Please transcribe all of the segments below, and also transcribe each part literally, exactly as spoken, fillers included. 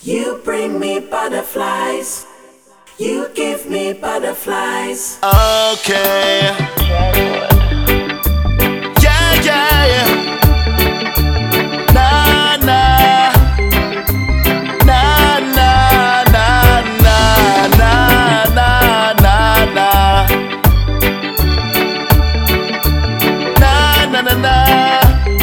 You bring me butterflies. You give me butterflies. Okay. Yeah, yeah, yeah. Nah, nah. Nah, nah, nah, nah, nah, nah, nah, nah. Nah, nah, nah, nah.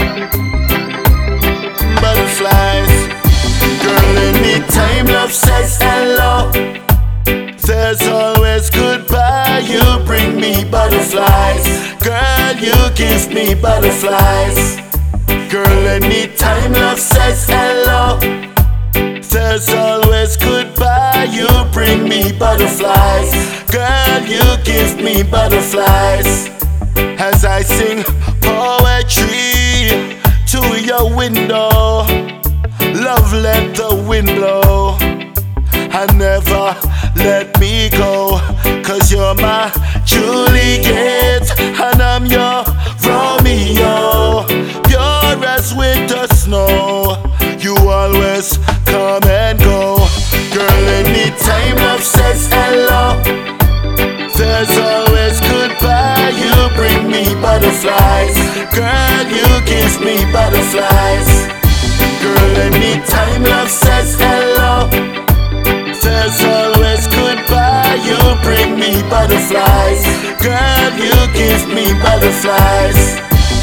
Butterflies. Girl, anytime love says hello, there's always goodbye. You bring me butterflies. Girl, you give me butterflies. Girl, anytime love says hello, there's always goodbye. You bring me butterflies. Girl, you give me butterflies. As I sing poetry to your window, love, let the wind blow. I never let me go, cause you're my Juliet and I'm your Romeo. Pure as winter snow, you always come and go. Girl, anytime love says hello, there's always goodbye. You bring me butterflies. Girl, you give me butterflies. Girl, anytime love says hello, there's always goodbye. You bring me butterflies. Girl, you give me butterflies.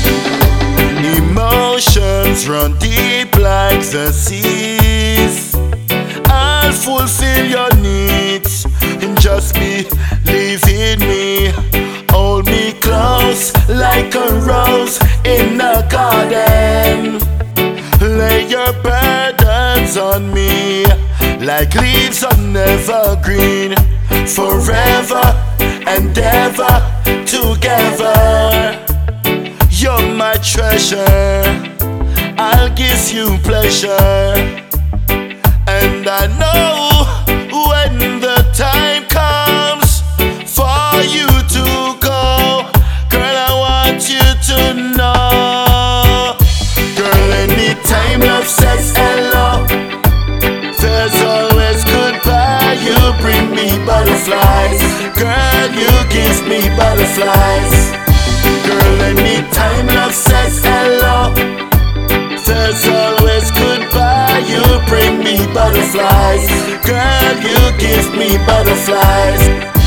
Emotions run deep like the seas. I'll fulfill your needs and just believe in me. Hold me close like a rose in a garden. Lay your burdens on me like leaves on evergreen. Forever and ever together. You're my treasure, I'll give you pleasure. And I know when the time comes for you to go, girl, I want you to know. Girl, anytime love says hello, there's always goodbye. You bring me butterflies. Girl, you give me butterflies. Girl, anytime love says hello, there's always goodbye. You bring me butterflies. Girl, you give me butterflies.